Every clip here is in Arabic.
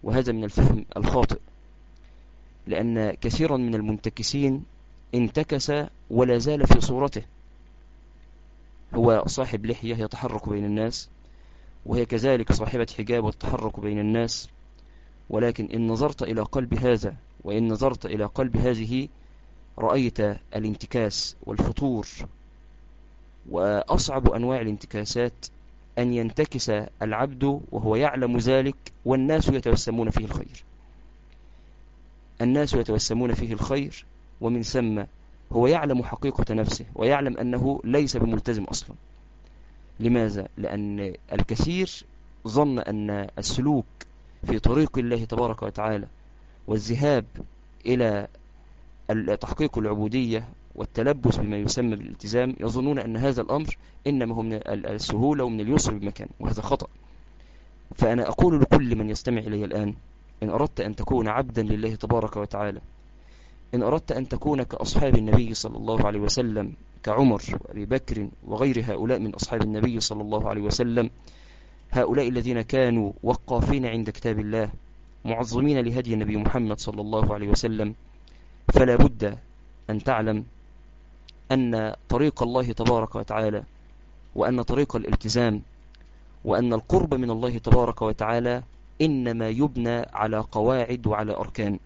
وهذا من الفهم الخاطئ، لأن كثيرا من المنتكسين انتكس ولا زال في صورته. هو صاحب لحية يتحرك بين الناس، وهي كذلك صاحبة حجاب والتحرك بين الناس، ولكن إن نظرت إلى قلب هذا وإن نظرت إلى قلب هذه رأيت الانتكاس والفتور. وأصعب أنواع الانتكاسات أن ينتكس العبد وهو يعلم ذلك والناس يتوسمون فيه الخير. الناس يتوسمون فيه الخير، ومن ثم هو يعلم حقيقة نفسه ويعلم أنه ليس بملتزم أصلا. لماذا؟ لأن الكثير ظن أن السلوك في طريق الله تبارك وتعالى والذهاب إلى تحقيق العبودية والتلبس بما يسمى بالالتزام، يظنون أن هذا الأمر إنما هو من السهولة ومن اليسر بمكان، وهذا خطأ. فأنا أقول لكل من يستمع إلي الآن: إن أردت أن تكون عبدا لله تبارك وتعالى، إن أردت أن تكون كأصحاب النبي صلى الله عليه وسلم، كعمر وأبي بكر وغير هؤلاء من أصحاب النبي صلى الله عليه وسلم، هؤلاء الذين كانوا وقافين عند كتاب الله معظمين لهدي النبي محمد صلى الله عليه وسلم، فلا بد أن تعلم أن طريق الله تبارك وتعالى وأن طريق الالتزام وأن القرب من الله تبارك وتعالى إنما يبنى على قواعد وعلى أركان.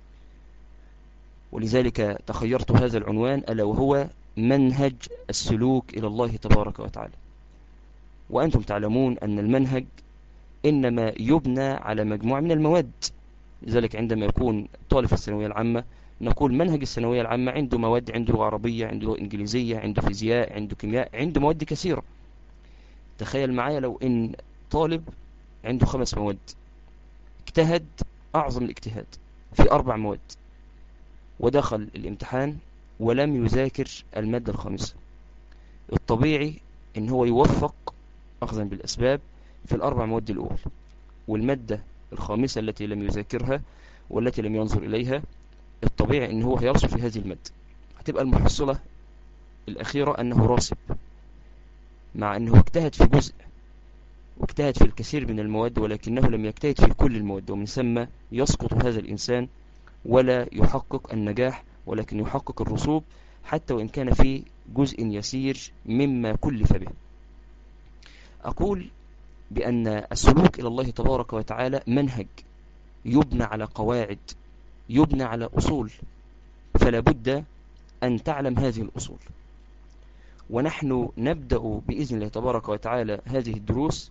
ولذلك تخيرت هذا العنوان، ألا وهو منهج السلوك إلى الله تبارك وتعالى. وأنتم تعلمون أن المنهج إنما يبنى على مجموعة من المواد. لذلك عندما يكون طالب في الثانوية العامة نقول منهج الثانوية العامة عنده مواد، عنده لغة عربية، عنده لغة إنجليزية، عنده فيزياء، عنده كيمياء، عنده مواد كثيرة. تخيل معايا لو إن طالب عنده 5 مواد اجتهد أعظم الاجتهاد في 4 مواد ودخل الامتحان ولم يذاكر المادة الخامسة، الطبيعي إن هو يوفق أخذا بالأسباب في ال4 مواد الأول، والمادة الخامسة التي لم يذاكرها والتي لم ينظر إليها الطبيعي إن هو هيرسب في هذه المادة. هتبقى المحصلة الأخيرة أنه راسب، مع أنه اجتهد في جزء واجتهد في الكثير من المواد، ولكنه لم يجتهد في كل المواد، ومن ثم يسقط هذا الإنسان ولا يحقق النجاح، ولكن يحقق الرسوب حتى وإن كان في جزء يسير مما كلف به. أقول بأن السلوك إلى الله تبارك وتعالى منهج يبنى على قواعد، يبنى على أصول، فلا بد أن تعلم هذه الأصول. ونحن نبدأ بإذن الله تبارك وتعالى هذه الدروس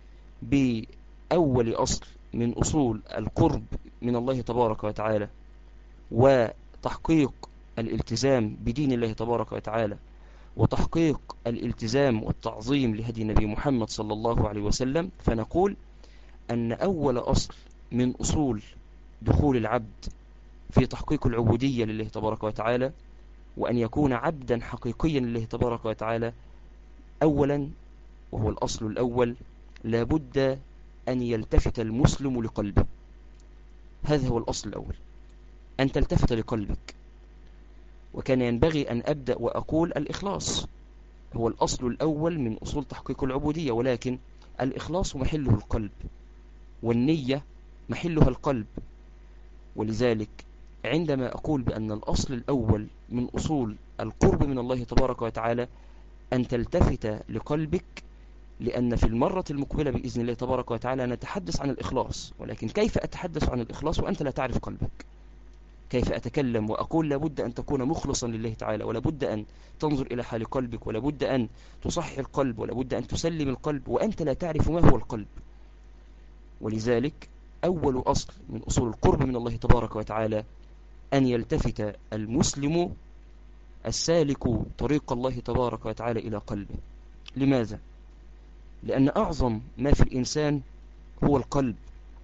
بأول أصل من أصول القرب من الله تبارك وتعالى وتحقيق الالتزام بدين الله تبارك وتعالى وتحقيق الالتزام والتعظيم لهدي النبي محمد صلى الله عليه وسلم. فنقول أن أول أصل من أصول دخول العبد في تحقيق العبودية لله تبارك وتعالى وأن يكون عبدا حقيقيا لله تبارك وتعالى، أولا وهو الأصل الأول، لابد أن يلتفت المسلم لقلبه. هذا هو الأصل الأول، أن تلتفت لقلبك. وكان ينبغي أن أبدأ وأقول الإخلاص هو الأصل الأول من أصول تحقيق العبودية، ولكن الإخلاص محله القلب والنية محلها القلب. ولذلك عندما أقول بأن الأصل الأول من أصول القرب من الله تبارك وتعالى أن تلتفت لقلبك، لأن في المرة المقبلة بإذن الله تبارك وتعالى نتحدث عن الإخلاص. ولكن كيف أتحدث عن الإخلاص وأنت لا تعرف قلبك؟ كيف أتكلم وأقول لابد أن تكون مخلصا لله تعالى، ولابد أن تنظر إلى حال قلبك، ولابد أن تصحح القلب، ولابد أن تسلم القلب، وأنت لا تعرف ما هو القلب؟ ولذلك أول أصل من أصول القرب من الله تبارك وتعالى أن يلتفت المسلم السالك طريق الله تبارك وتعالى إلى قلبه. لماذا؟ لأن أعظم ما في الإنسان هو القلب،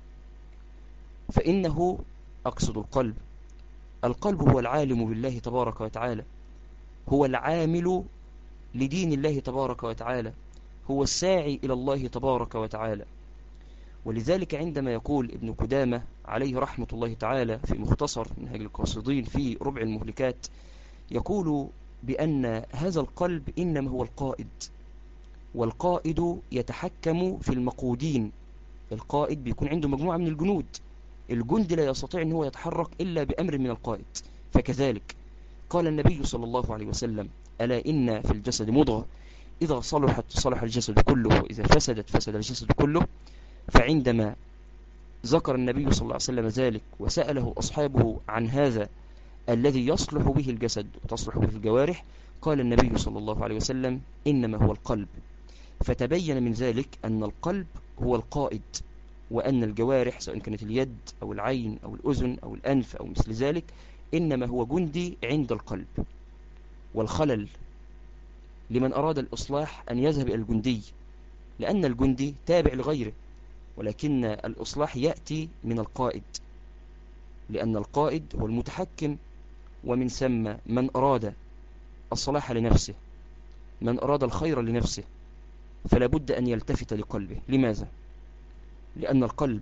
فإنه أقصد القلب هو العالم بالله تبارك وتعالى، هو العامل لدين الله تبارك وتعالى، هو الساعي إلى الله تبارك وتعالى. ولذلك عندما يقول ابن قدامة عليه رحمة الله تعالى في مختصر منهج القاصدين في ربع المهلكات، يقول بأن هذا القلب إنما هو القائد، والقائد يتحكم في المقودين. القائد بيكون عنده مجموعة من الجنود الجندي لا يستطيع أن هو يتحرك إلا بأمر من القائد. فكذلك قال النبي صلى الله عليه وسلم: ألا إن في الجسد مضغة إذا صلحت صلح الجسد كله وإذا فسدت فسد الجسد كله. فعندما ذكر النبي صلى الله عليه وسلم ذلك وسأله أصحابه عن هذا الذي يصلح به الجسد وتصلح به الجوارح، قال النبي صلى الله عليه وسلم: إنما هو القلب. فتبين من ذلك أن القلب هو القائد، وأن الجوارح سواء كانت اليد أو العين أو الأذن أو الأنف أو مثل ذلك إنما هو جندي عند القلب. والخلل لمن أراد الإصلاح أن يذهب إلى الجندي، لأن الجندي تابع لغيره، ولكن الإصلاح يأتي من القائد، لأن القائد هو المتحكم. ومن ثم من أراد الصلاح لنفسه، من أراد الخير لنفسه، فلا بد أن يلتفت لقلبه. لماذا؟ لأن القلب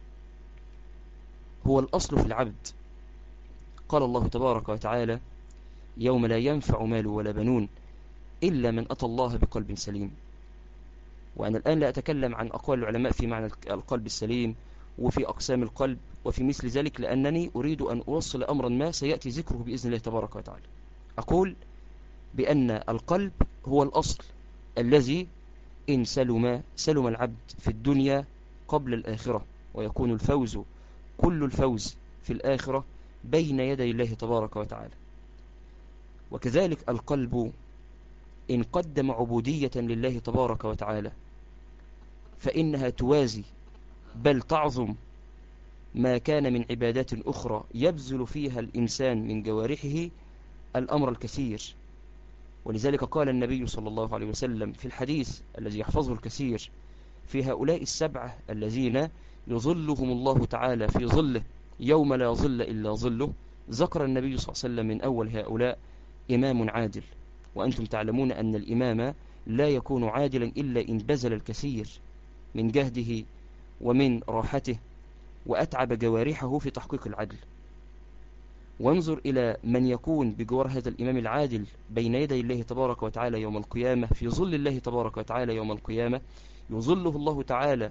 هو الأصل في العبد. قال الله تبارك وتعالى: يوم لا ينفع مال ولا بنون إلا من أتى الله بقلب سليم. وأنا الآن لا أتكلم عن أقوال العلماء في معنى القلب السليم وفي أقسام القلب وفي مثل ذلك، لأنني أريد أن أوصل أمرا ما سيأتي ذكره بإذن الله تبارك وتعالى. أقول بأن القلب هو الأصل الذي إن سلم العبد في الدنيا قبل الآخرة، ويكون الفوز كل الفوز في الآخرة بين يدي الله تبارك وتعالى. وكذلك القلب إن قدم عبودية لله تبارك وتعالى فإنها توازي بل تعظم ما كان من عبادات أخرى يبذل فيها الإنسان من جوارحه الأمر الكثير. ولذلك قال النبي صلى الله عليه وسلم في الحديث الذي يحفظه الكثير: في هؤلاء السبعة الذين يظلهم الله تعالى في ظله يوم لا ظل إلا ظله، ذكر النبي صلى الله عليه وسلم من أول هؤلاء إمام عادل. وأنتم تعلمون أن الإمام لا يكون عادلا إلا إن بذل الكثير من جهده ومن راحته وأتعب جوارحه في تحقيق العدل. وانظر إلى من يكون بجوار هذا الإمام العادل بين يدي الله تبارك وتعالى يوم القيامة، في ظل الله تبارك وتعالى يوم القيامة، يظله الله تعالى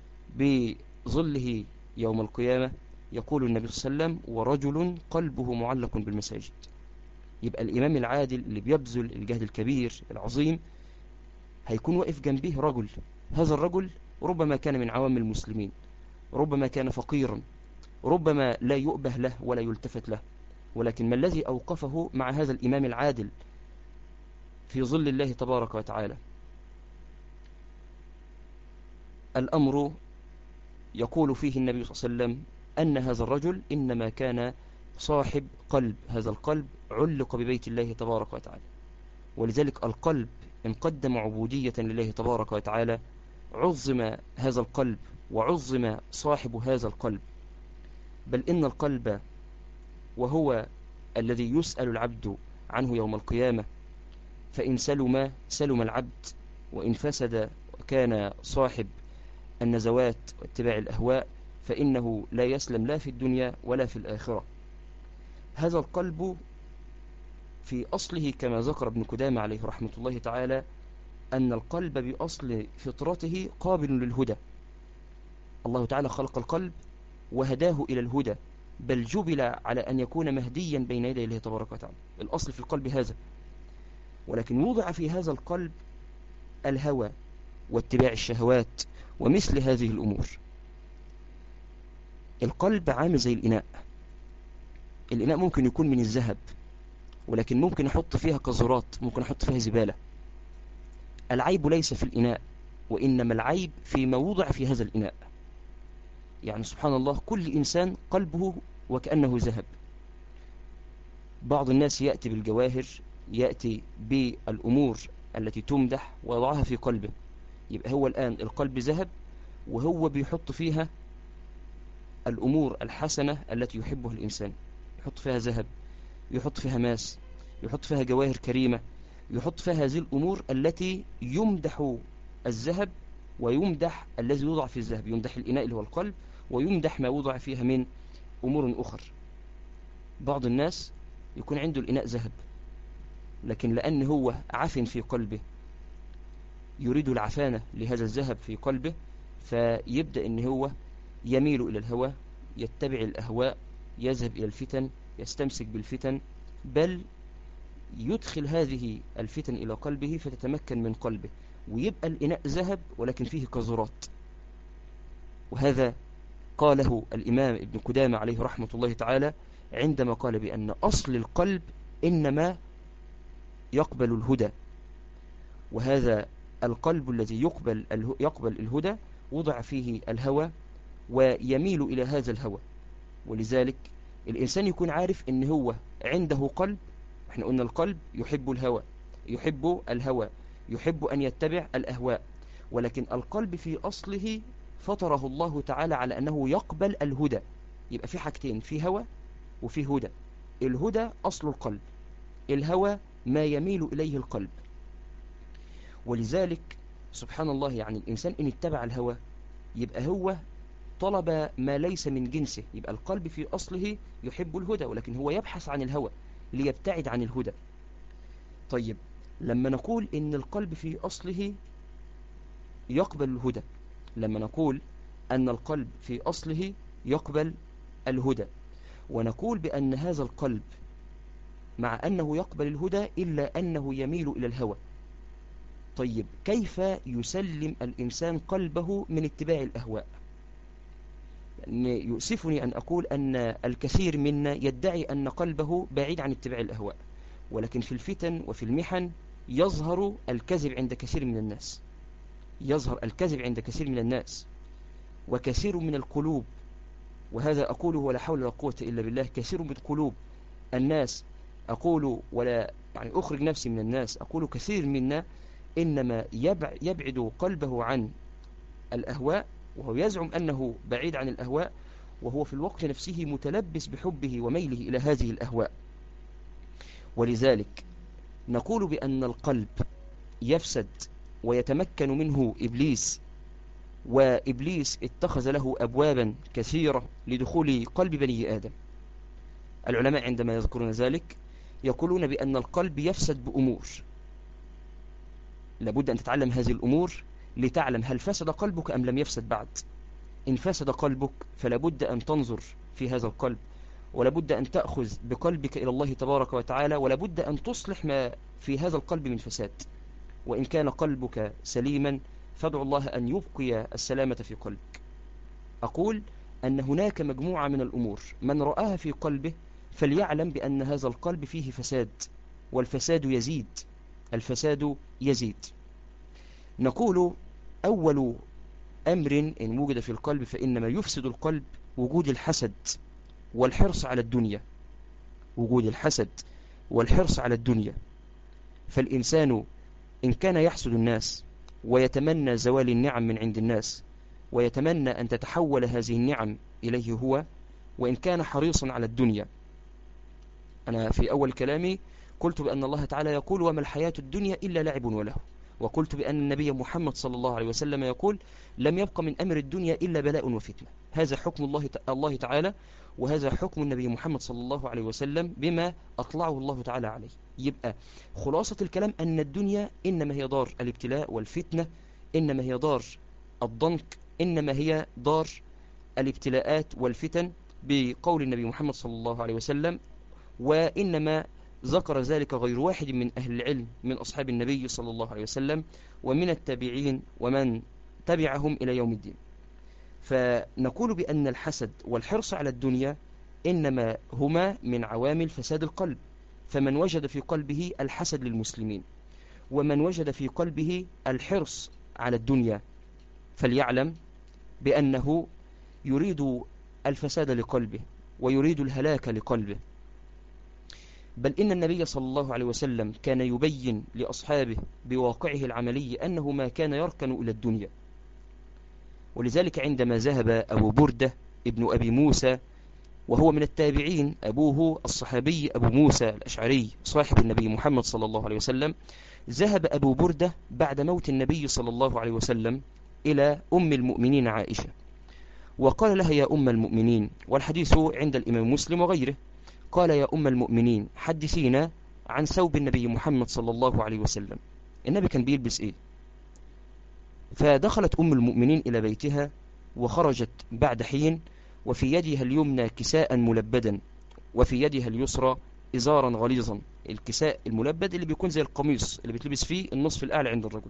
بظله يوم القيامة. يقول النبي صلى الله عليه وسلم: ورجل قلبه معلق بالمساجد. يبقى الإمام العادل اللي بيبذل الجهد الكبير العظيم هيكون واقف جنبه رجل، هذا الرجل ربما كان من عوام المسلمين، ربما كان فقيرا، ربما لا يؤبه له ولا يلتفت له، ولكن ما الذي أوقفه مع هذا الإمام العادل في ظل الله تبارك وتعالى؟ الأمر يقول فيه النبي صلى الله عليه وسلم أن هذا الرجل إنما كان صاحب قلب، هذا القلب علق ببيت الله تبارك وتعالى. ولذلك القلب إن قدم عبودية لله تبارك وتعالى عظم هذا القلب وعظم صاحب هذا القلب. بل إن القلب وهو الذي يسأل العبد عنه يوم القيامة، فإن سلم العبد، وإن فسد وكان صاحب النزوات واتباع الأهواء فإنه لا يسلم لا في الدنيا ولا في الآخرة. هذا القلب في أصله كما ذكر ابن قدامة عليه رحمة الله تعالى أن القلب بأصل فطرته قابل للهدى. الله تعالى خلق القلب وهداه إلى الهدى، بل جبل على أن يكون مهديا بين يدي الله تبارك وتعالى. الأصل في القلب هذا، ولكن وضع في هذا القلب الهوى واتباع الشهوات ومثل هذه الأمور. القلب عامل زي الإناء. الإناء ممكن يكون من الذهب، ولكن ممكن أحط فيها قذرات، ممكن أحط فيها زبالة. العيب ليس في الإناء، وإنما العيب فيما وضع في هذا الإناء. يعني سبحان الله، كل إنسان قلبه وكأنه ذهب. بعض الناس يأتي بالجواهر، يأتي بالأمور التي تمدح ويضعها في قلبه. يبقى هو الآن القلب ذهب، وهو بيحط فيها الأمور الحسنة التي يحبها الإنسان، يحط فيها ذهب، يحط فيها ماس، يحط فيها جواهر كريمة، يحط فيها هذه الأمور التي يمدح الذهب ويمدح الذي يوضع في الذهب، يمدح الإناء اللي هو القلب ويمدح ما وضع فيها من أمور أخر. بعض الناس يكون عنده الإناء ذهب، لكن لأن هو عفن في قلبه يريد العفانة لهذا الذهب في قلبه، فيبدأ أن هو يميل إلى الهوى، يتبع الأهواء، يذهب إلى الفتن، يستمسك بالفتن، بل يدخل هذه الفتن إلى قلبه فتتمكن من قلبه، ويبقى الإناء ذهب ولكن فيه قذرات. وهذا قاله الإمام ابن قدامة عليه رحمة الله تعالى عندما قال بأن أصل القلب إنما يقبل الهدى، وهذا القلب الذي يقبل الهدى وضع فيه الهوى ويميل إلى هذا الهوى. ولذلك الإنسان يكون عارف إن هو عنده قلب. احنا قلنا القلب يحب الهوى، يحب أن يتبع الأهواء، ولكن القلب في أصله فطره الله تعالى على أنه يقبل الهدى. يبقى في حاجتين، في هوى وفي هدى. الهدى أصل القلب، الهوى ما يميل إليه القلب. ولذلك سبحان الله، يعني الإنسان إن اتبع الهوى يبقى هو طلب ما ليس من جنسه. يبقى القلب في أصله يحب الهدى، ولكن هو يبحث عن الهوى ليبتعد عن الهدى. طيب، لما نقول إن القلب في أصله يقبل الهدى، لما نقول أن القلب في أصله يقبل الهدى، ونقول بأن هذا القلب مع أنه يقبل الهدى إلا أنه يميل إلى الهوى، طيب كيف يسلم الإنسان قلبه من اتباع الأهواء؟ يعني يؤسفني أن أقول أن الكثير منا يدعي أن قلبه بعيد عن اتباع الأهواء، ولكن في الفتن وفي المحن يظهر الكذب عند كثير من الناس، يظهر الكذب عند كثير من الناس. وكثير من القلوب، وهذا أقوله ولا حول ولا قوة إلا بالله، كثير من قلوب الناس، أقول ولا يعني أخرج نفسي من الناس، أقول كثير منا إنما يبعد قلبه عن الأهواء، وهو يزعم أنه بعيد عن الأهواء، وهو في الوقت نفسه متلبس بحبه وميله إلى هذه الأهواء. ولذلك نقول بأن القلب يفسد ويتمكن منه إبليس، وإبليس اتخذ له أبوابا كثيرة لدخول قلب بني آدم. العلماء عندما يذكرون ذلك يقولون بأن القلب يفسد بأمور، لابد أن تتعلم هذه الأمور لتعلم هل فسد قلبك أم لم يفسد بعد. إن فسد قلبك فلابد أن تنظر في هذا القلب، ولابد أن تأخذ بقلبك إلى الله تبارك وتعالى، ولابد أن تصلح ما في هذا القلب من فساد. وإن كان قلبك سليما فادعو الله أن يبقي السلامة في قلبك. أقول أن هناك مجموعة من الأمور من رآها في قلبه فليعلم بأن هذا القلب فيه فساد، والفساد يزيد، الفساد يزيد. نقول أول أمر إن وجد في القلب فإنما يفسد القلب وجود الحسد والحرص على الدنيا، وجود الحسد والحرص على الدنيا. فالإنسان إن كان يحسد الناس ويتمنى زوال النعم من عند الناس، ويتمنى أن تتحول هذه النعم إليه هو، وإن كان حريصا على الدنيا. أنا في أول كلامي قلت بأن الله تعالى يقول وما الحياة الدنيا إلا لعب وله، وقلت بأن النبي محمد صلى الله عليه وسلم يقول لم يبق من أمر الدنيا إلا بلاء وفتنة. هذا حكم الله تعالى، وهذا حكم النبي محمد صلى الله عليه وسلم بما أطلعه الله تعالى عليه. يبقى خلاصة الكلام أن الدنيا إنما هي دار الابتلاء والفتنة، إنما هي دار الضنك، إنما هي دار الابتلاءات والفتن بقول النبي محمد صلى الله عليه وسلم. وإنما ذكر ذلك غير واحد من أهل العلم من أصحاب النبي صلى الله عليه وسلم ومن التابعين ومن تبعهم إلى يوم الدين. فنقول بأن الحسد والحرص على الدنيا إنما هما من عوامل فساد القلب. فمن وجد في قلبه الحسد للمسلمين ومن وجد في قلبه الحرص على الدنيا فليعلم بأنه يريد الفساد لقلبه ويريد الهلاك لقلبه. بل إن النبي صلى الله عليه وسلم كان يبين لأصحابه بواقعه العملي أنه ما كان يركن إلى الدنيا. ولذلك عندما ذهب أبو بردة ابن أبي موسى، وهو من التابعين، أبوه الصحابي أبو موسى الأشعري صاحب النبي محمد صلى الله عليه وسلم، ذهب أبو بردة بعد موت النبي صلى الله عليه وسلم إلى أم المؤمنين عائشة، وقال لها يا أم المؤمنين، والحديث عند الإمام مسلم وغيره، قال يا أم المؤمنين حدثينا عن ثوب النبي محمد صلى الله عليه وسلم، النبي كان بيلبس إيه؟ فدخلت أم المؤمنين إلى بيتها وخرجت بعد حين وفي يدها اليمنى كساء ملبدا، وفي يدها اليسرى إزارا غليظا. الكساء الملبد اللي بيكون زي القميص اللي بتلبس فيه النصف الأعلى عند الرجل،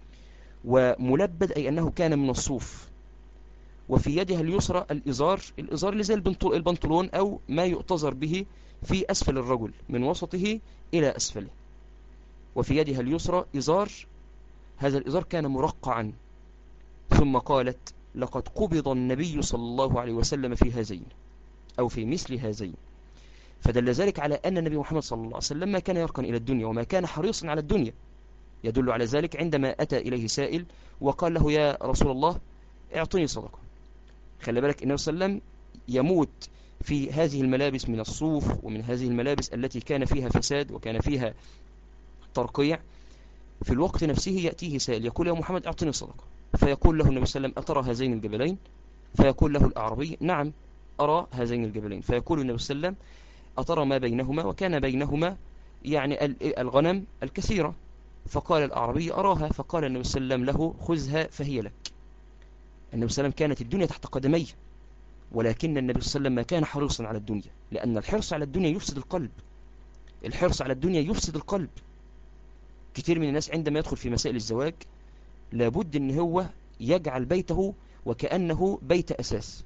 وملبد أي أنه كان من الصوف. وفي يدها اليسرى الإزار، الإزار اللي زي البنطلون أو ما يؤتزر به في أسفل الرجل من وسطه إلى أسفله. وفي يدها اليسرى إزار، هذا الإزار كان مرقعا. ثم قالت: لقد قبض النبي صلى الله عليه وسلم في هذين أو في مثل هذين. فدل ذلك على أن النبي محمد صلى الله عليه وسلم ما كان يركن إلى الدنيا وما كان حريصا على الدنيا. يدل على ذلك عندما أتى إليه سائل وقال له: يا رسول الله اعطني صدقة. خلي بالك النبي صلى الله عليه وسلم يموت في هذه الملابس من الصوف ومن هذه الملابس التي كان فيها فساد وكان فيها ترقيع. في الوقت نفسه يأتيه سائل يقول: يا محمد اعطني صدقة. فيقول له النبي صلى الله عليه وسلم: أترى هذين الجبلين؟ فيقول له الأعرابي: نعم أرى هذين الجبلين. فيقول النبي صلى الله عليه وسلم: أترى ما بينهما؟ وكان بينهما يعني الغنم الكثيرة. فقال الأعرابي: أراها. فقال النبي صلى الله عليه وسلم له: خذها فهي لك. النبي صلى الله عليه وسلم كانت الدنيا تحت قدميه، ولكن النبي صلى الله عليه وسلم ما كان حريصا على الدنيا، لأن الحرص على الدنيا يفسد القلب. الحرص على الدنيا يفسد القلب. كتير من الناس عندما يدخل في مسائل الزواج لابد ان هو يجعل بيته وكأنه بيت أساس،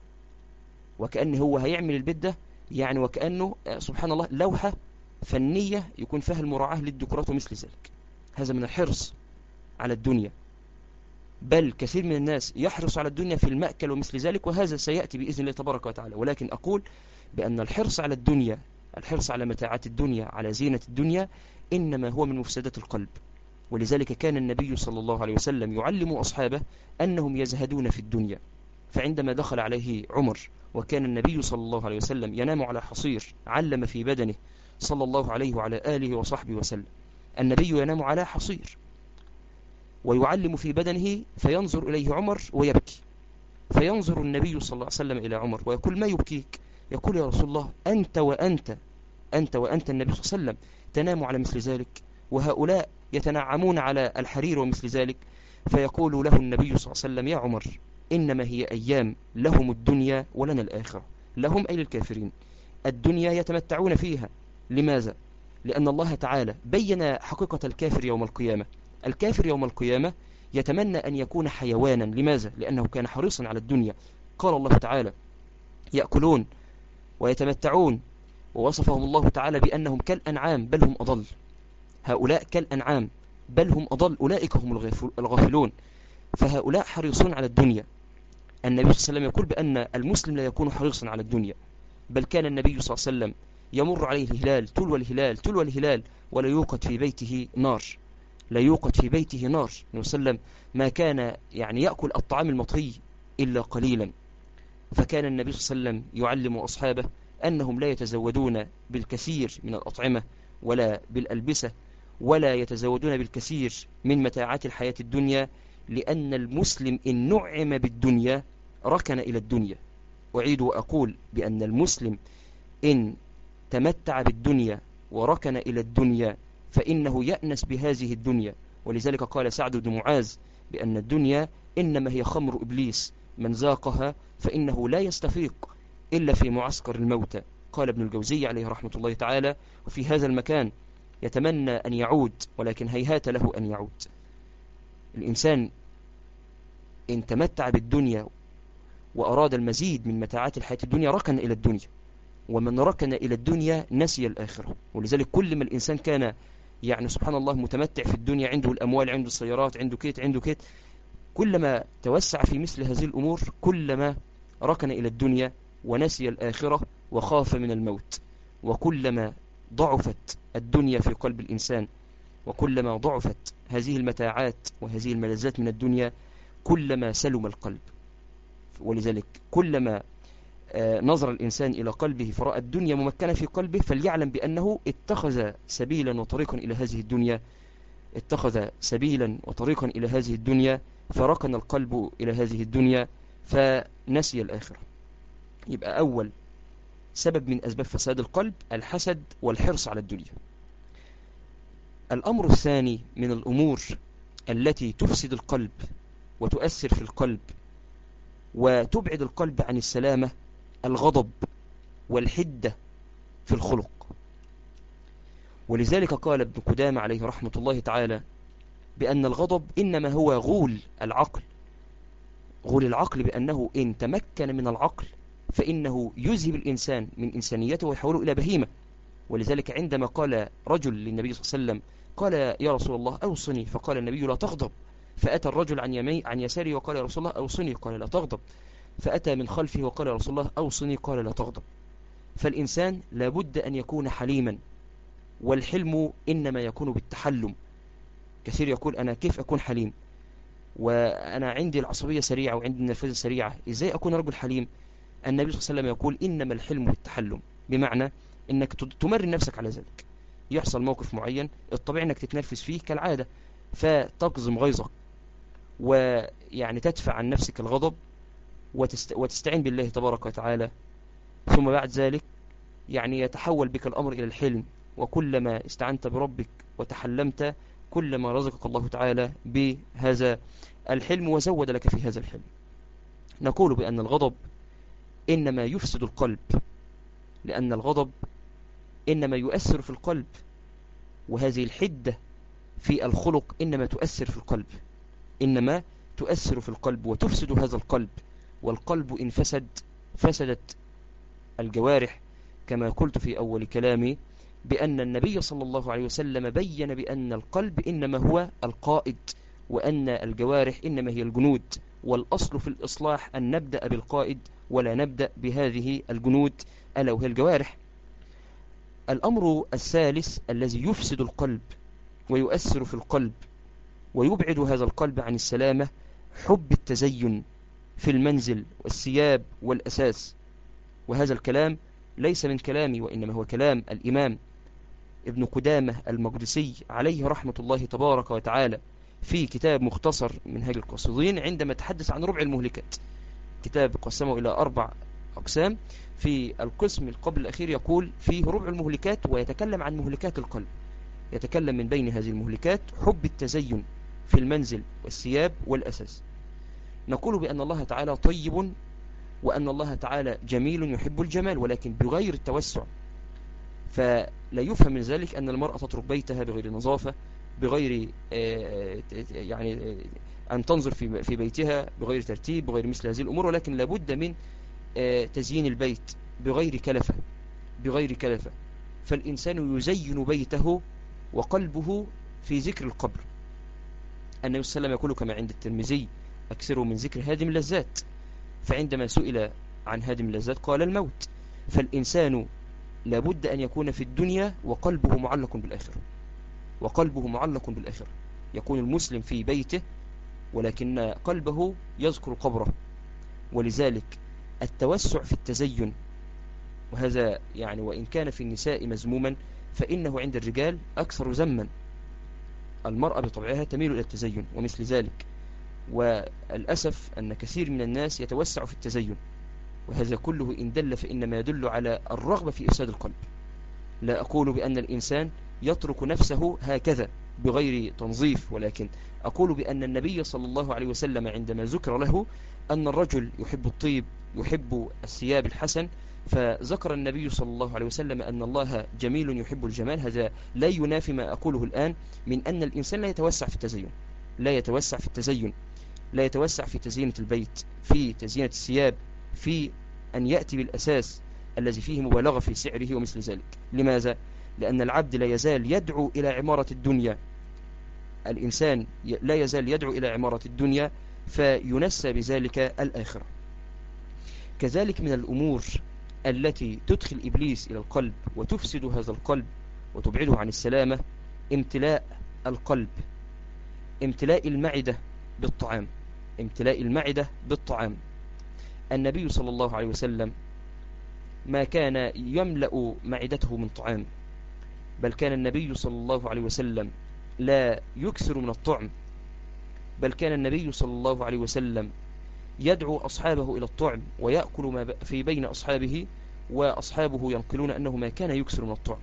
وكأنه هو هيعمل البيت ده يعني وكأنه سبحان الله لوحة فنية يكون فيها المراعاة للديكورات ومثل ذلك. هذا من الحرص على الدنيا. بل كثير من الناس يحرص على الدنيا في المأكل ومثل ذلك، وهذا سيأتي بإذن الله تبارك وتعالى. ولكن أقول بأن الحرص على الدنيا، الحرص على متاعات الدنيا، على زينة الدنيا، إنما هو من مفسدات القلب. ولذلك كان النبي صلى الله عليه وسلم يعلم أصحابه أنهم يزهدون في الدنيا. فعندما دخل عليه عمر وكان النبي صلى الله عليه وسلم ينام على حصير علم في بدنه صلى الله عليه وعلى آله وصحبه وسلم، النبي ينام على حصير ويعلم في بدنه، فينظر إليه عمر ويبكي. فينظر النبي صلى الله عليه وسلم إلى عمر ويقول: ما يبكيك؟ يقول: يا رسول الله أنت وأنت النبي صلى الله عليه وسلم تنام على مثل ذلك، وهؤلاء يتنعمون على الحرير ومثل ذلك. فيقول له النبي صلى الله عليه وسلم: يا عمر إنما هي أيام، لهم الدنيا ولنا الآخرة. لهم أي للكافرين. الدنيا يتمتعون فيها. لماذا؟ لأن الله تعالى بين حقيقة الكافر يوم القيامة. الكافر يوم القيامة يتمنى أن يكون حيوانا. لماذا؟ لأنه كان حريصا على الدنيا. قال الله تعالى: يأكلون ويتمتعون، ووصفهم الله تعالى بأنهم كالأنعام بل هم أضل. هؤلاء كالأنعام بل هم أضل، أولئك هم الغافلون. فهؤلاء حريصون على الدنيا. النبي صلى الله عليه وسلم يقول بأن المسلم لا يكون حريصا على الدنيا، بل كان النبي صلى الله عليه وسلم يمر عليه الهلال تلو الهلال تلو الهلال ولا يوقد في بيته نار. لا يوقد في بيته نار. النبي صلى الله عليه وسلم ما كان يعني يأكل الطعام المطهي إلا قليلا. فكان النبي صلى الله عليه وسلم يعلم أصحابه أنهم لا يتزودون بالكثير من الأطعمة ولا بالألبسة، ولا يتزودون بالكثير من متاعات الحياة الدنيا، لأن المسلم إن نعم بالدنيا ركن إلى الدنيا. أعيد وأقول بأن المسلم إن تمتع بالدنيا وركن إلى الدنيا فإنه يأنس بهذه الدنيا. ولذلك قال سعد بن معاذ بأن الدنيا إنما هي خمر إبليس، من ذاقها فإنه لا يستفيق إلا في معسكر الموتى. قال ابن الجوزي عليه رحمة الله تعالى: وفي هذا المكان يتمنى أن يعود ولكن هيهات له أن يعود. الإنسان إن تمتع بالدنيا وأراد المزيد من متاعات الحياة الدنيا ركن إلى الدنيا، ومن ركن إلى الدنيا نسي الآخرة. ولذلك كل ما الإنسان كان يعني سبحان الله متمتع في الدنيا، عنده الأموال، عنده السيارات، عنده كيت عنده كيت، كلما توسع في مثل هذه الأمور كلما ركن إلى الدنيا ونسي الآخرة وخاف من الموت. وكلما ضعفت الدنيا في قلب الإنسان، وكلما ضعفت هذه المتاعات وهذه الملذات من الدنيا، كلما سلم القلب. ولذلك كلما نظر الإنسان إلى قلبه فرأى الدنيا ممكنة في قلبه، فليعلم بأنه اتخذ سبيلا وطريقا إلى هذه الدنيا، اتخذ سبيلا وطريقا إلى هذه الدنيا، فركن القلب إلى هذه الدنيا فنسي الآخرة. يبقى أول سبب من أسباب فساد القلب الحسد والحرص على الدنيا. الأمر الثاني من الأمور التي تفسد القلب وتؤثر في القلب وتبعد القلب عن السلامة الغضب والحدة في الخلق. ولذلك قال ابن قدامة عليه رحمة الله تعالى بأن الغضب إنما هو غول العقل، غول العقل، بأنه إن تمكن من العقل فإنه يذهب الإنسان من إنسانيته ويحوله إلى بهيمة. ولذلك عندما قال رجل للنبي صلى الله عليه وسلم قال يا رسول الله أوصني، فقال النبي لا تغضب. فأتى الرجل عن يساره وقال يا رسول الله أوصني، قال لا تغضب. فأتى من خلفه وقال يا رسول الله أوصني، قال لا تغضب. فالإنسان لابد أن يكون حليما، والحلم إنما يكون بالتحلم. كثير يقول أنا كيف أكون حليم وأنا عندي العصبية سريعة وعندي النرفزة سريعة، إزاي أكون رجل حليم؟ النبي صلى الله عليه وسلم يقول إنما الحلم بالتحلم، بمعنى إنك تمرن نفسك على ذلك. يحصل موقف معين الطبيعي إنك تتنرفز فيه كالعادة، فتقزم غيظك ويعني تدفع عن نفسك الغضب وتستعين بالله تبارك وتعالى. ثم بعد ذلك يعني يتحول بك الأمر إلى الحلم، وكلما استعنت بربك وتحلمت كلما رزقك الله تعالى بهذا الحلم وزود لك في هذا الحلم. نقول بأن الغضب إنما يفسد القلب، لأن الغضب إنما يؤثر في القلب، وهذه الحدة في الخلق إنما تؤثر في القلب، إنما تؤثر في القلب وتفسد هذا القلب. والقلب إن فسدت الجوارح، كما قلت في أول كلامي بأن النبي صلى الله عليه وسلم بين بأن القلب إنما هو القائد، وأن الجوارح إنما هي الجنود، والأصل في الإصلاح أن نبدأ بالقائد ولا نبدأ بهذه الجنود ألا وهي الجوارح. الأمر الثالث الذي يفسد القلب ويؤثر في القلب ويبعد هذا القلب عن السلامة حب التزين في المنزل والثياب والأساس. وهذا الكلام ليس من كلامي، وإنما هو كلام الإمام ابن قدامة المقدسي عليه رحمة الله تبارك وتعالى في كتاب مختصر منهاج القاصدين، عندما تحدث عن ربع المهلكات. كتاب قسمه إلى 4 أقسام، في القسم قبل الأخير يقول فيه ربع المهلكات، ويتكلم عن مهلكات القلب. يتكلم من بين هذه المهلكات حب التزين في المنزل والثياب والأساس. نقول بأن الله تعالى طيب، وأن الله تعالى جميل يحب الجمال، ولكن بغير التوسع. فلا يفهم من ذلك أن المرأة تترك بيتها بغير نظافة، بغير يعني أن تنظر في بيتها بغير ترتيب، بغير مثل هذه الأمور، ولكن لابد من تزيين البيت بغير كلفة، بغير كلفة. فالإنسان يزين بيته وقلبه في ذكر القبر. النبي صلى الله عليه وسلم يقول كما عند الترمذي أكثروا من ذكر هادم اللذات، فعندما سئل عن هادم اللذات قال الموت. فالإنسان لابد أن يكون في الدنيا وقلبه معلق بالآخرة، وقلبه معلق بالآخرة. يكون المسلم في بيته ولكن قلبه يذكر قبره. ولذلك التوسع في التزين، وهذا يعني وإن كان في النساء مذموما فإنه عند الرجال أكثر ذما. المرأة بطبعها تميل إلى التزين ومثل ذلك، والأسف أن كثير من الناس يتوسع في التزين، وهذا كله إن دل فإنما يدل على الرغبة في إفساد القلب. لا أقول بأن الإنسان يترك نفسه هكذا بغير تنظيف، ولكن أقول بأن النبي صلى الله عليه وسلم عندما ذكر له أن الرجل يحب الطيب يحب الثياب الحسن، فذكر النبي صلى الله عليه وسلم أن الله جميل يحب الجمال. هذا لا ينافي ما أقوله الآن من أن الإنسان لا يتوسع في التزين، لا يتوسع في التزين، لا يتوسع في تزيينة البيت، في تزيينة الثياب، في أن يأتي بالأساس الذي فيه مبالغة في سعره ومثل ذلك. لماذا؟ لأن العبد لا يزال يدعو إلى عمارة الدنيا، الإنسان لا يزال يدعو إلى عمارة الدنيا فينسى بذلك الآخرة. كذلك من الأمور التي تدخل إبليس إلى القلب وتفسد هذا القلب وتبعده عن السلامة امتلاء القلب، امتلاء المعدة بالطعام، امتلاء المعدة بالطعام. النبي صلى الله عليه وسلم ما كان يملأ معدته من طعام، بل كان النبي صلى الله عليه وسلم لا يكثر من الطعم، بل كان النبي صلى الله عليه وسلم يدعو أصحابه إلى الطعم ويأكل ما في بين أصحابه، وأصحابه ينقلون أنه ما كان يكثر من الطعم.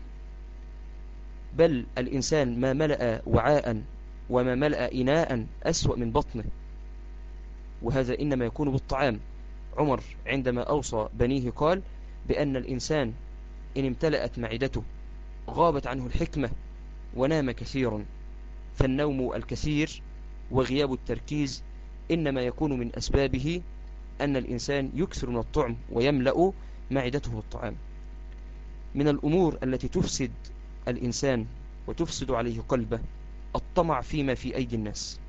بل الإنسان ما ملأ وعاء وما ملأ إناء أسوأ من بطنه، وهذا إنما يكون بالطعام. عمر عندما أوصى بنيه قال بأن الإنسان إن امتلأت معدته غابت عنه الحكمة ونام كثيرا، فالنوم الكثير وغياب التركيز إنما يكون من أسبابه أن الإنسان يكثر من الطعم ويملأ معدته بالطعام. من الأمور التي تفسد الإنسان وتفسد عليه قلبه الطمع فيما في أيدي الناس.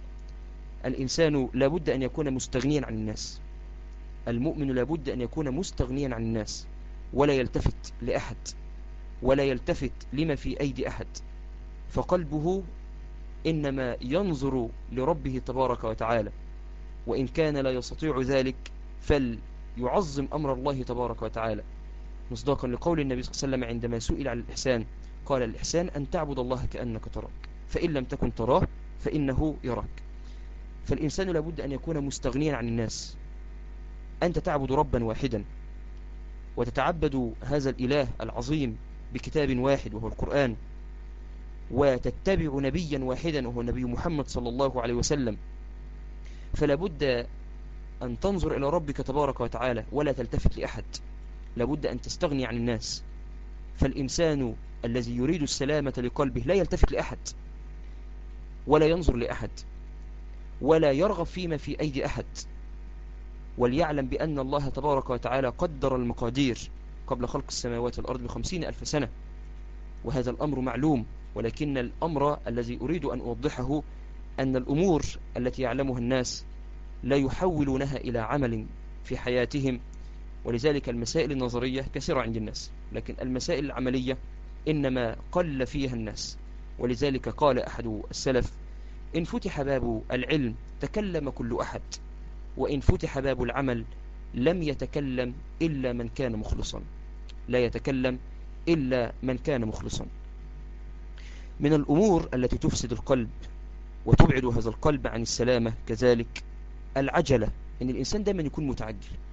الإنسان لابد أن يكون مستغنيا عن الناس، المؤمن لابد أن يكون مستغنيا عن الناس، ولا يلتفت لأحد ولا يلتفت لما في أيدي أحد، فقلبه إنما ينظر لربه تبارك وتعالى، وإن كان لا يستطيع ذلك فليعظم أمر الله تبارك وتعالى، مصداقا لقول النبي صلى الله عليه وسلم عندما سئل عن الإحسان قال الإحسان أن تعبد الله كأنك تراك فإن لم تكن تراه فإنه يراك. فالإنسان لابد أن يكون مستغنيا عن الناس. أنت تعبد ربا واحدا وتتعبد هذا الإله العظيم بكتاب واحد وهو القرآن، وتتبع نبيا واحدا وهو النبي محمد صلى الله عليه وسلم، فلابد أن تنظر إلى ربك تبارك وتعالى ولا تلتفت لأحد، لابد أن تستغني عن الناس. فالإنسان الذي يريد السلامة لقلبه لا يلتفت لأحد ولا ينظر لأحد ولا يرغب فيما في أيدي أحد، وليعلم بأن الله تبارك وتعالى قدر المقادير قبل خلق السماوات والأرض ب50,000 سنة، وهذا الأمر معلوم. ولكن الأمر الذي أريد أن أوضحه أن الأمور التي يعلمها الناس لا يحولونها إلى عمل في حياتهم، ولذلك المسائل النظرية كثيرة عند الناس، لكن المسائل العملية إنما قل فيها الناس. ولذلك قال أحد السلف إن فتح باب العلم تكلم كل أحد، وإن فتح باب العمل لم يتكلم إلا من كان مخلصا، لا يتكلم إلا من كان مخلصا. من الأمور التي تفسد القلب وتبعد هذا القلب عن السلامة كذلك العجلة، إن الإنسان دائما يكون متعجل.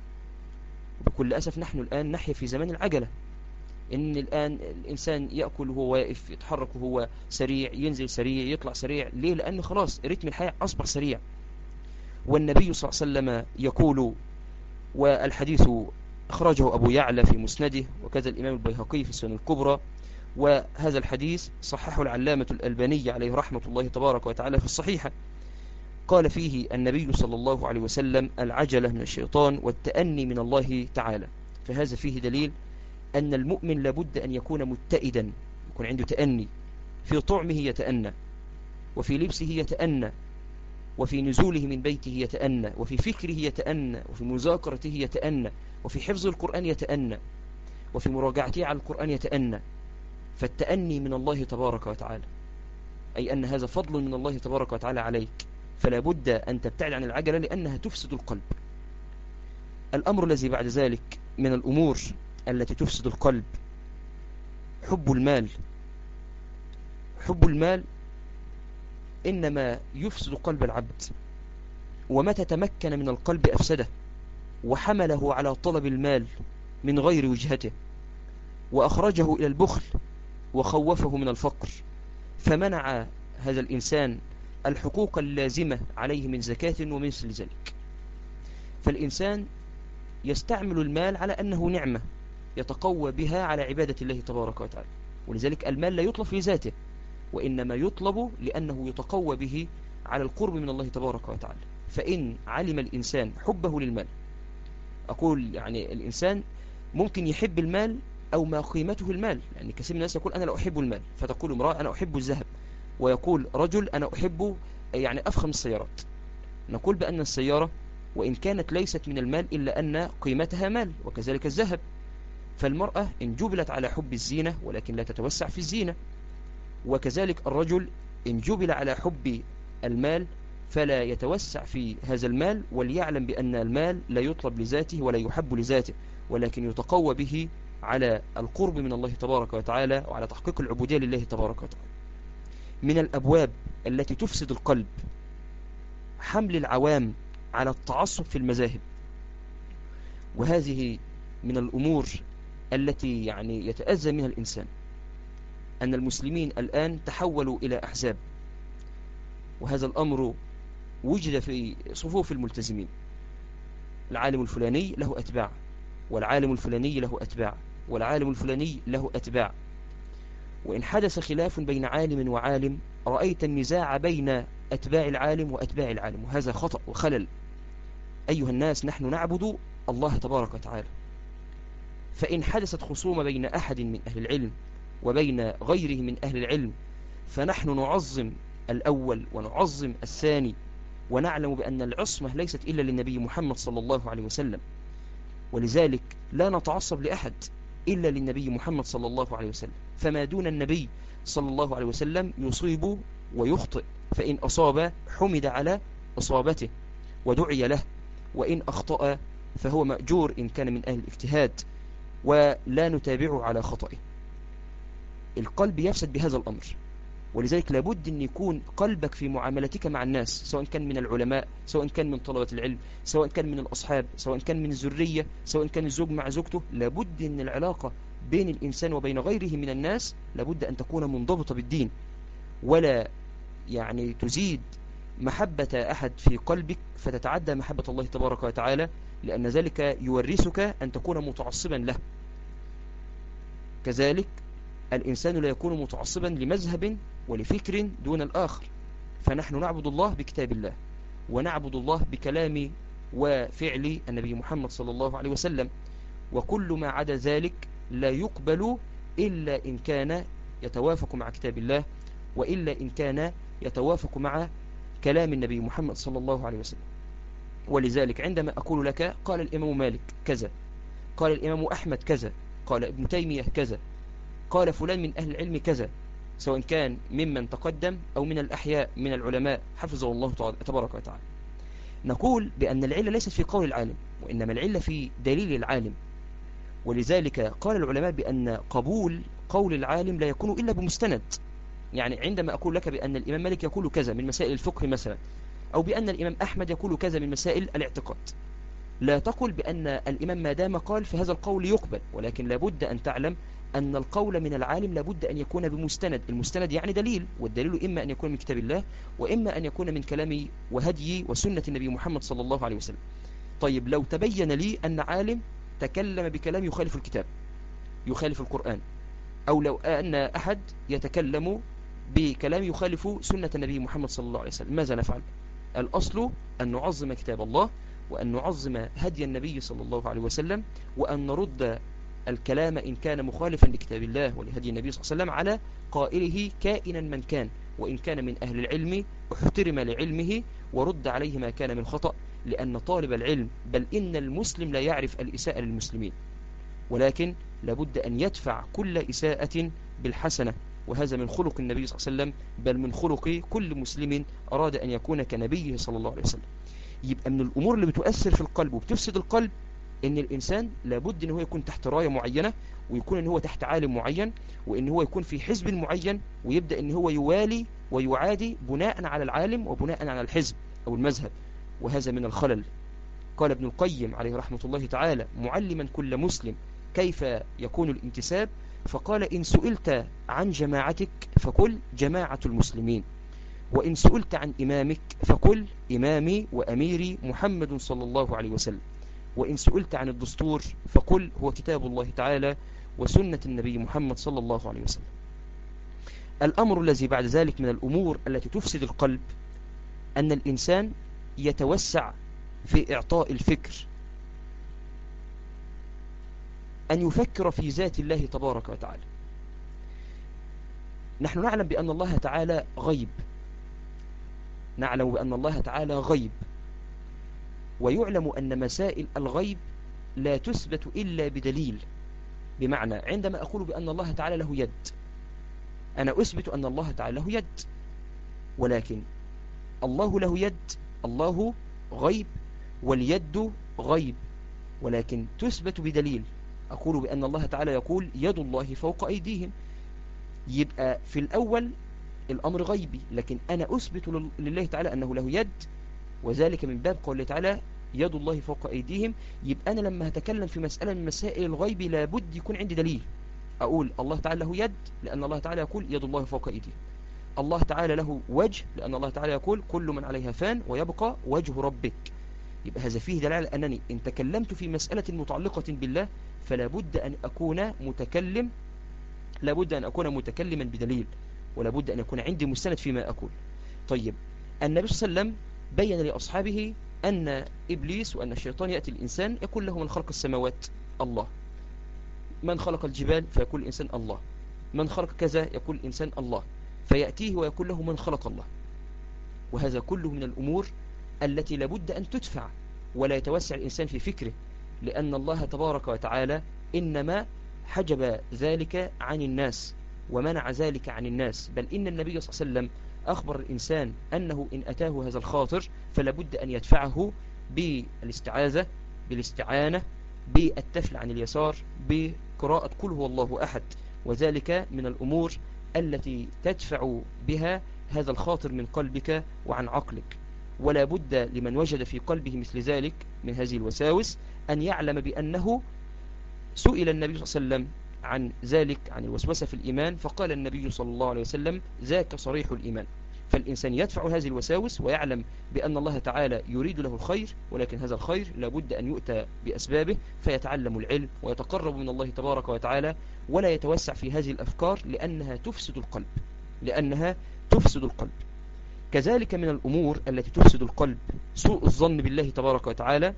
وبكل أسف نحن الآن نحيا في زمان العجلة، إن الآن الإنسان يأكل وهو واقف، يتحرك وهو سريع، ينزل سريع، يطلع سريع. ليه؟ لأن خلاص رتم الحياة أصبح سريع. والنبي صلى الله عليه وسلم يقول، والحديث أخرجه أبو يعلى في مسنده وكذا الإمام البيهقي في السنن الكبرى، وهذا الحديث صححه العلامة الألباني عليه رحمة الله تبارك وتعالى في الصحيحة. قال فيه النبي صلى الله عليه وسلم العجلة من الشيطان والتأني من الله تعالى. فهذا فيه دليل أن المؤمن لابد أن يكون متئدا، يكون عنده تأني في طعمه يتأنى، وفي لبسه يتأنى، وفي نزوله من بيته يتأنى، وفي فكره يتأنى، وفي مذاكرته يتأنى، وفي حفظ القرآن يتأنى، وفي مراجعته على القرآن يتأنى. فالتأني من الله تبارك وتعالى، أي أن هذا فضل من الله تبارك وتعالى عليك، فلا بد أن تبتعد عن العجلة لأنها تفسد القلب. الأمر الذي بعد ذلك من الأمور التي تفسد القلب حب المال. حب المال إنما يفسد قلب العبد، ومتى تمكن من القلب أفسده وحمله على طلب المال من غير وجهته، وأخرجه إلى البخل وخوفه من الفقر، فمنع هذا الإنسان الحقوق اللازمة عليه من زكاة ومثل ذلك. فالإنسان يستعمل المال على أنه نعمة يتقوى بها على عبادة الله تبارك وتعالى، ولذلك المال لا يطلب في ذاته، وإنما يطلب لأنه يتقوى به على القرب من الله تبارك وتعالى. فإن علم الإنسان حبه للمال، أقول يعني الإنسان ممكن يحب المال أو ما قيمته المال، يعني كثير من الناس يقول أنا لا أحب المال، فتقول امرأة أنا أحب الذهب، ويقول رجل أنا أحب يعني أفخم السيارات. نقول بأن السيارة وإن كانت ليست من المال إلا أن قيمتها مال، وكذلك الذهب. فالمرأة إن جبلت على حب الزينة ولكن لا تتوسع في الزينة، وكذلك الرجل إن جبل على حب المال فلا يتوسع في هذا المال، وليعلم بأن المال لا يطلب لذاته ولا يحب لذاته، ولكن يتقوى به على القرب من الله تبارك وتعالى وعلى تحقيق العبودية لله تبارك وتعالى. من الأبواب التي تفسد القلب حمل العوام على التعصب في المذاهب، وهذه من الأمور التي يعني يتأذى منها الإنسان. أن المسلمين الآن تحولوا إلى أحزاب، وهذا الأمر وجد في صفوف الملتزمين. العالم الفلاني له أتباع، والعالم الفلاني له أتباع، والعالم الفلاني له أتباع. وإن حدث خلاف بين عالم وعالم رأيت النزاع بين أتباع العالم وأتباع العالم، وهذا خطأ وخلل. أيها الناس، نحن نعبد الله تبارك وتعالى، فإن حدثت خصومة بين أحد من أهل العلم وبين غيره من أهل العلم فنحن نعظم الأول ونعظم الثاني، ونعلم بأن العصمة ليست إلا للنبي محمد صلى الله عليه وسلم، ولذلك لا نتعصب لأحد إلا للنبي محمد صلى الله عليه وسلم. فما دون النبي صلى الله عليه وسلم يصيب ويخطئ، فإن أصاب حمد على إصابته ودعي له، وإن أخطأ فهو مأجور إن كان من أهل الاجتهاد، ولا نتابعه على خطئه. القلب يفسد بهذا الأمر، ولذلك لابد أن يكون قلبك في معاملتك مع الناس، سواء كان من العلماء، سواء كان من طلبة العلم، سواء كان من الأصحاب، سواء كان من الذرية، سواء كان الزوج مع زوجته، لابد أن العلاقة بين الإنسان وبين غيره من الناس لابد أن تكون منضبطة بالدين، ولا يعني تزيد محبة أحد في قلبك فتتعدى محبة الله تبارك وتعالى، لأن ذلك يورثك أن تكون متعصبا له. كذلك الإنسان لا يكون متعصبا لمذهب ولفكر دون الآخر، فنحن نعبد الله بكتاب الله، ونعبد الله بكلام وفعل النبي محمد صلى الله عليه وسلم، وكل ما عدا ذلك لا يقبل إلا إن كان يتوافق مع كتاب الله، وإلا إن كان يتوافق مع كلام النبي محمد صلى الله عليه وسلم. ولذلك عندما أقول لك قال الإمام مالك كذا، قال الإمام أحمد كذا، قال ابن تيمية كذا، قال فلان من أهل العلم كذا، سواء كان ممن تقدم أو من الأحياء من العلماء حفظه الله تبارك وتعالى، نقول بأن العلة ليست في قول العالم، وإنما العلة في دليل العالم. ولذلك قال العلماء بأن قبول قول العالم لا يكون إلا بمستند. يعني عندما أقول لك بأن الإمام مالك يقول كذا من مسائل الفقه مثلا، أو بأن الإمام أحمد يقول كذا من مسائل الاعتقاد، لا تقل بأن الإمام ما دام قال فهذا القول يقبل، ولكن لابد أن تعلم أن القول من العالم لابد أن يكون بمستند. المستند يعني دليل، والدليل إما أن يكون من كتاب الله، وإما أن يكون من كلام وهدي وسنة النبي محمد صلى الله عليه وسلم. طيب لو تبين لي أن عالم تكلم بكلام يخالف الكتاب، يخالف القرآن، أو لو أن أحد يتكلم بكلام يخالف سنة النبي محمد صلى الله عليه وسلم، ماذا نفعل؟ الأصل أن نعظم كتاب الله، وأن نعظم هدي النبي صلى الله عليه وسلم، وأن نرد الكلام إن كان مخالفا لكتاب الله ولهدي النبي صلى الله عليه وسلم على قائله كائنا من كان، وإن كان من أهل العلم احترم لعلمه ورد عليه ما كان من خطأ، لأن طالب العلم بل إن المسلم لا يعرف الإساءة للمسلمين، ولكن لابد أن يدفع كل إساءة بالحسنة، وهذا من خلق النبي صلى الله عليه وسلم، بل من خلق كل مسلم أراد أن يكون كنبيه صلى الله عليه وسلم. يبقى من الأمور اللي بتؤثر في القلب وبتفسد القلب ان الانسان لابد ان هو يكون تحت راية معينة، ويكون ان هو تحت عالم معين، وان هو يكون في حزب معين، ويبدأ ان هو يوالي ويعادي بناء على العالم وبناء على الحزب او المذهب، وهذا من الخلل. قال ابن القيم عليه رحمة الله تعالى معلما كل مسلم كيف يكون الانتساب، فقال إن سئلت عن جماعتك فقل جماعة المسلمين، وإن سئلت عن إمامك فقل إمامي وأميري محمد صلى الله عليه وسلم، وإن سئلت عن الدستور فقل هو كتاب الله تعالى وسنة النبي محمد صلى الله عليه وسلم. الأمر الذي بعد ذلك من الأمور التي تفسد القلب أن الإنسان يتوسع في إعطاء الفكر، أن يفكر في ذات الله تبارك وتعالى. نحن نعلم بأن الله تعالى غيب، نعلم بأن الله تعالى غيب، ويعلم أن مسائل الغيب لا تثبت إلا بدليل. بمعنى عندما أقول بأن الله تعالى له يد، أنا أثبت أن الله تعالى له يد، ولكن الله له يد، الله غيب واليد غيب، ولكن تثبت بدليل. أقول بأن الله تعالى يقول يد الله فوق أيديهم، يبقى في الأول الأمر غيبي، لكن أنا أثبت لله تعالى أنه له يد، وذلك من باب قوله تعالى يد الله فوق أيديهم. يبقى أنا لما هتكلم في مسألة من مسائل الغيب لابد يكون عندي دليل، أقول الله تعالى له يد لأن الله تعالى يقول يد الله فوق أيديهم، الله تعالى له وجه لأن الله تعالى يقول كل من عليها فان ويبقى وجه ربك. يبقى هذا فيه دلالة على أنني إن تكلمت في مسألة متعلقة بالله فلا بد أن أكون متكلم، لابد أن أكون متكلما بدليل، ولا بد أن يكون عندي مستند فيما أقول. طيب النبي صلى الله عليه وسلم بين لأصحابه أن إبليس وأن الشيطان يأتي الإنسان يقول له من خلق السماوات؟ الله. من خلق الجبال؟ فيقول الإنسان الله. من خلق كذا؟ يقول الإنسان الله. فيأتيه ويقول له من خلق الله. وهذا كله من الأمور التي لابد أن تدفع، ولا يتوسع الإنسان في فكره، لأن الله تبارك وتعالى إنما حجب ذلك عن الناس ومنع ذلك عن الناس. بل إن النبي صلى الله عليه وسلم أخبر الإنسان أنه إن أتاه هذا الخاطر فلابد أن يدفعه بالاستعاذة، بالاستعانة، بالتفل عن اليسار، بقراءة قل هو الله أحد. وذلك من الأمور التي تدفع بها هذا الخاطر من قلبك وعن عقلك. ولا بد لمن وجد في قلبه مثل ذلك من هذه الوساوس أن يعلم بأنه سئل النبي صلى الله عليه وسلم عن ذلك، عن الوسوسة في الإيمان، فقال النبي صلى الله عليه وسلم ذاك صريح الإيمان. فالإنسان يدفع هذه الوساوس ويعلم بأن الله تعالى يريد له الخير، ولكن هذا الخير لابد أن يؤتى بأسبابه، فيتعلم العلم ويتقرب من الله تبارك وتعالى، ولا يتوسع في هذه الأفكار لأنها تفسد القلب، لأنها تفسد القلب. كذلك من الأمور التي تفسد القلب سوء الظن بالله تبارك وتعالى.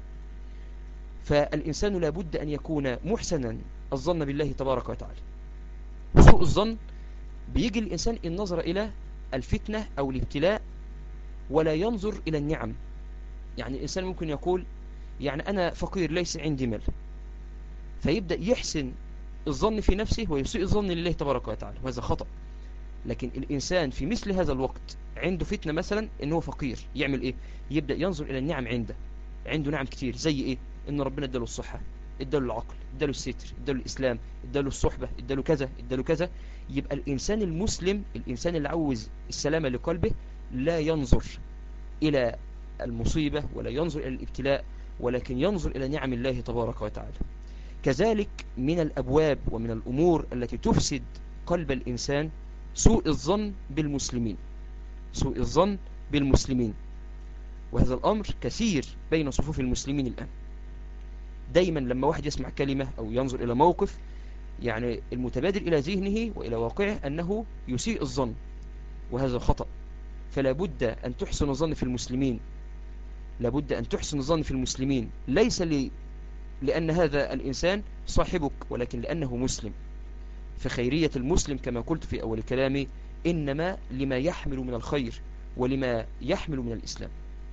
فالإنسان لابد أن يكون محسنا الظن بالله تبارك وتعالى. سوء الظن بيجي الإنسان إن نظر إلى الفتنة أو الابتلاء ولا ينظر إلى النعم. يعني الإنسان ممكن يقول يعني أنا فقير ليس عندي مال، فيبدأ يحسن الظن في نفسه ويسيء الظن لله تبارك وتعالى، وهذا خطأ. لكن الإنسان في مثل هذا الوقت عنده فتنة مثلا إنه فقير، يعمل إيه؟ يبدأ ينظر إلى النعم عنده نعم كتير. زي إيه؟ إن ربنا اداله الصحة، اداله العقل، اداله الستر، اداله الإسلام، اداله الصحبة، اداله كذا، اداله كذا. يبقى الإنسان المسلم، الإنسان اللي عاوز السلامة لقلبه، لا ينظر إلى المصيبة ولا ينظر إلى الابتلاء، ولكن ينظر إلى نعم الله تبارك وتعالى. كذلك من الأبواب ومن الأمور التي تفسد قلب الإنسان سوء الظن بالمسلمين، سوء الظن بالمسلمين. وهذا الأمر كثير بين صفوف المسلمين الآن. دايما لما واحد يسمع كلمة أو ينظر إلى موقف، يعني المتبادر إلى ذهنه وإلى واقعه أنه يسيء الظن، وهذا خطأ. فلا بد أن تحسن الظن في المسلمين، لابد أن تحسن الظن في المسلمين، ليس لأن هذا الإنسان صاحبك، ولكن لأنه مسلم. فخيرية المسلم كما قلت في أول كلامي إنما لما يحمل من الخير ولما يحمل من الإسلام.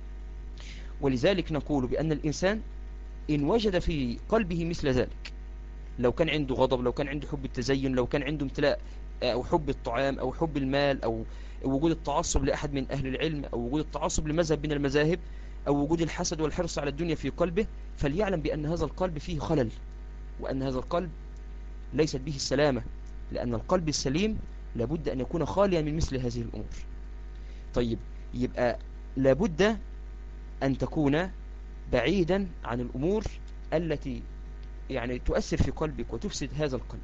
ولذلك نقول بأن الإنسان إن وجد في قلبه مثل ذلك، لو كان عنده غضب، لو كان عنده حب التزين، لو كان عنده امتلاء أو حب الطعام أو حب المال، أو وجود التعصب لأحد من أهل العلم، أو وجود التعصب لمذهب من المذاهب، أو وجود الحسد والحرص على الدنيا في قلبه، فليعلم بأن هذا القلب فيه خلل، وأن هذا القلب ليست به السلامة، لأن القلب السليم لابد أن يكون خاليا من مثل هذه الأمور. طيب يبقى لابد أن تكون بعيدا عن الأمور التي يعني تؤثر في قلبك وتفسد هذا القلب.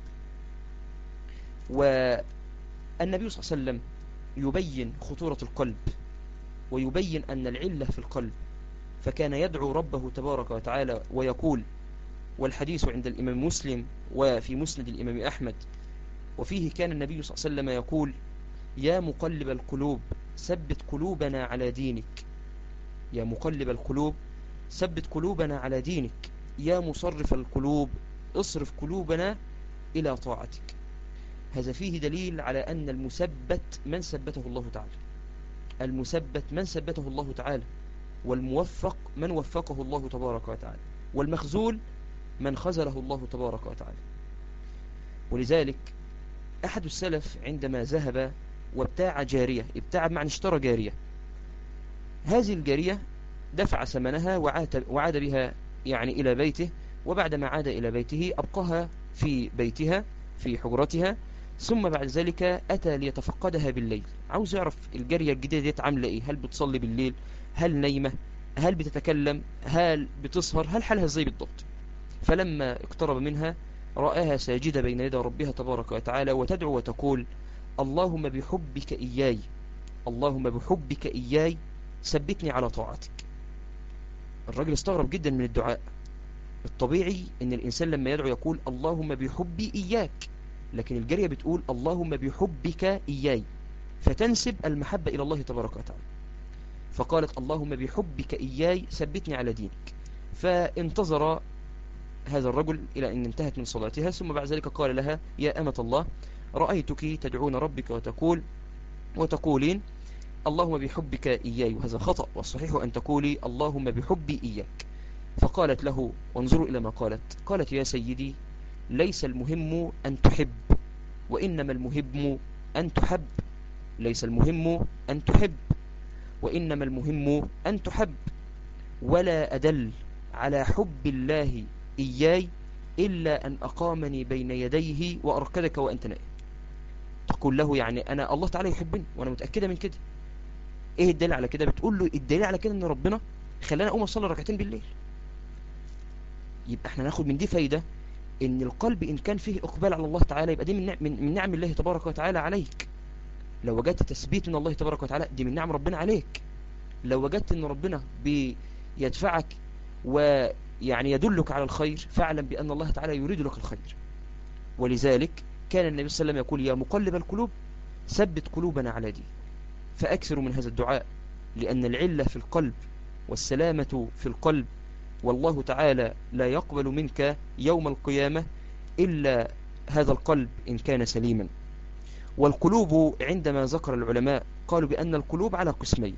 والنبي صلى الله عليه وسلم يبين خطورة القلب ويبين أن العلة في القلب، فكان يدعو ربه تبارك وتعالى ويقول، والحديث عند الإمام مسلم وفي مسند الإمام أحمد، وفيه كان النبي صلى الله عليه وسلم يقول: يا مقلب القلوب ثبت قلوبنا على دينك، يا مقلب القلوب ثبت قلوبنا على دينك، يا مصرف القلوب اصرف قلوبنا إلى طاعتك. هذا فيه دليل على أن المثبت من ثبته الله تعالى، المثبت من ثبته الله تعالى، والموفق من وفقه الله تبارك وتعالى، والمخذول من خذله الله تبارك وتعالى. ولذلك أحد السلف عندما ذهب وابتاع جارية، ابتاع بمعنى اشترى جارية، هذه الجارية دفع ثمنها وعاد بها يعني إلى بيته، وبعدما عاد إلى بيته أبقاها في بيتها في حجرتها، ثم بعد ذلك أتى ليتفقدها بالليل، عاوز يعرف الجارية الجديدة دي عاملة إيه، هل بتصلي بالليل، هل نايمة، هل بتتكلم، هل بتسهر، هل حالها ازاي بالضبط. فلما اقترب منها رآها ساجدة بين يدي ربها تبارك وتعالى وتدعو وتقول: اللهم بحبك إياي، اللهم بحبك إياي ثبتني على طاعتك. الراجل استغرب جدا من الدعاء. الطبيعي ان الانسان لما يدعو يقول اللهم بحبي اياك، لكن الجارية بتقول اللهم بحبك اياي، فتنسب المحبة الى الله تبارك وتعالى. فقالت اللهم بحبك اياي ثبتني على دينك. فانتظر هذا الرجل إلى أن انتهت من صلاتها، ثم بعد ذلك قال لها يا أمة الله، رأيتك تدعون ربك وتقولين اللهم بحبك إياي، وهذا خطأ، والصحيح أن تقولي اللهم بحبي إياك. فقالت له، وانظروا إلى ما قالت يا سيدي، ليس المهم أن تحب، وإنما المهم أن تحب. ليس المهم أن تحب، وإنما المهم أن تحب. ولا أدل على حب الله إياي إلا أن أقامني بين يديه وأركدك وأنت نائم. تقول له يعني أنا الله تعالى يحبني وأنا متأكدة من كده. إيه الدليل على كده؟ بتقول له الدليل على كده أن ربنا خلانا أقوم أصلي ركعتين بالليل. يبقى احنا ناخد من دي فايدة، ان القلب ان كان فيه اقبال على الله تعالى يبقى دي من نعم الله تبارك وتعالى عليك. لو وجدت تثبيت من الله تبارك وتعالى دي من نعم ربنا عليك. لو وجدت ان ربنا بيدفعك ويعني يدلك على الخير، فاعلم بأن الله تعالى يريد لك الخير. ولذلك كان النبي صلى الله عليه وسلم يقول يا مقلب القلوب ثبت قلوبنا على دين. فأكثروا من هذا الدعاء، لأن العلة في القلب والسلامة في القلب، والله تعالى لا يقبل منك يوم القيامة إلا هذا القلب إن كان سليما. والقلوب عندما ذكر العلماء قالوا بأن القلوب على قسمين: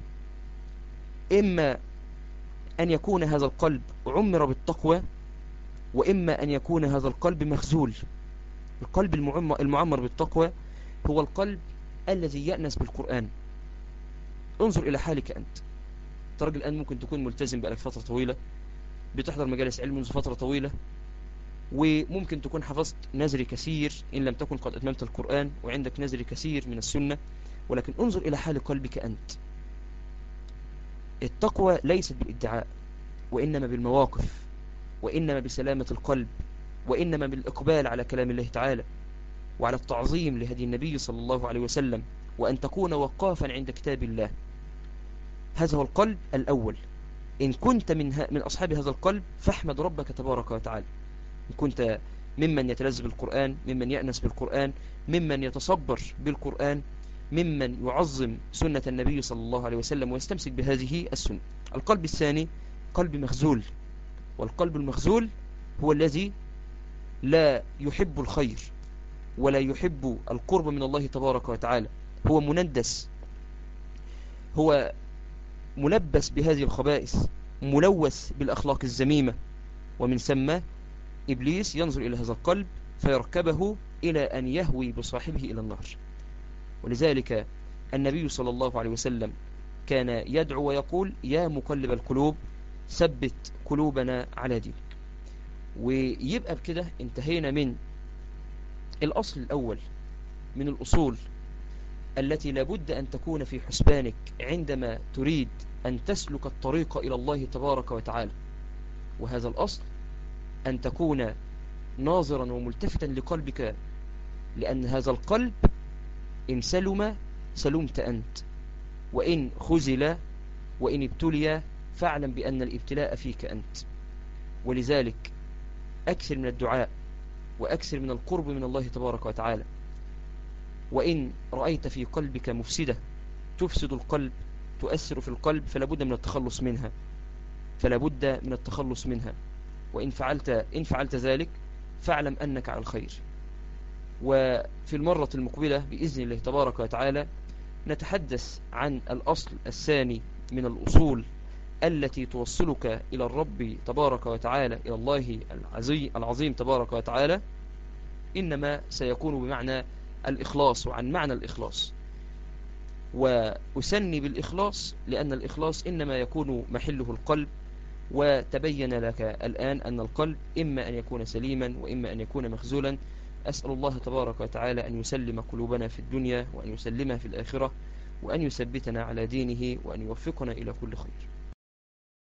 إما أن يكون هذا القلب عمر بالتقوى، وإما أن يكون هذا القلب مخزول. القلب المعمر بالتقوى هو القلب الذي يأنس بالقرآن. انظر إلى حالك أنت راجل الآن ممكن تكون ملتزم بقالك فترة طويلة، بتحضر مجالس علم منذ فترة طويلة، وممكن تكون حفظت نذري كثير إن لم تكن قد أتممت القرآن، وعندك نذري كثير من السنة، ولكن انظر إلى حال قلبك أنت. التقوى ليست بالادعاء، وإنما بالمواقف، وإنما بسلامة القلب، وإنما بالإقبال على كلام الله تعالى، وعلى التعظيم لهدي النبي صلى الله عليه وسلم، وأن تكون وقافا عند كتاب الله. هذا هو القلب الأول. إن كنت من أصحاب هذا القلب فاحمد ربك تبارك وتعالى. إن كنت ممن يتلذذ بالقرآن، ممن يأنس بالقرآن، ممن يتصبر بالقرآن، ممن يعظم سنة النبي صلى الله عليه وسلم ويستمسك بهذه السنة. القلب الثاني قلب مخزول، والقلب المخزول هو الذي لا يحب الخير ولا يحب القرب من الله تبارك وتعالى. هو مندس، هو ملبس بهذه الخبائث، ملوث بالأخلاق الذميمة، ومن ثم إبليس ينظر إلى هذا القلب فيركبه إلى أن يهوي بصاحبه إلى النار. ولذلك النبي صلى الله عليه وسلم كان يدعو ويقول يا مقلب القلوب ثبت قلوبنا على دينك. ويبقى بكده انتهينا من الأصل الأول من الأصول التي لابد أن تكون في حسبانك عندما تريد أن تسلك الطريق إلى الله تبارك وتعالى. وهذا الأصل أن تكون ناظرا وملتفتا لقلبك، لأن هذا القلب إن سلم سلمت أنت، وإن خزل وإن ابتلي فاعلم بأن الابتلاء فيك أنت. ولذلك أكثر من الدعاء وأكثر من القرب من الله تبارك وتعالى. وإن رأيت في قلبك مفسدة تفسد القلب، تؤثر في القلب، فلا بد من التخلص منها. وإن فعلت ذلك فاعلم أنك على الخير. وفي المرة المقبلة بإذن الله تبارك وتعالى نتحدث عن الأصل الثاني من الأصول التي توصلك إلى الرب تبارك وتعالى، إلى الله العظيم تبارك وتعالى، إنما سيكون بمعنى الإخلاص وعن معنى الإخلاص. وأسني بالإخلاص لأن الإخلاص إنما يكون محله القلب. وتبين لك الآن أن القلب إما أن يكون سليما وإما أن يكون مخزولا. أسأل الله تبارك وتعالى أن يسلم قلوبنا في الدنيا وأن يسلمها في الآخرة، وأن يثبتنا على دينه، وأن يوفقنا إلى كل خير.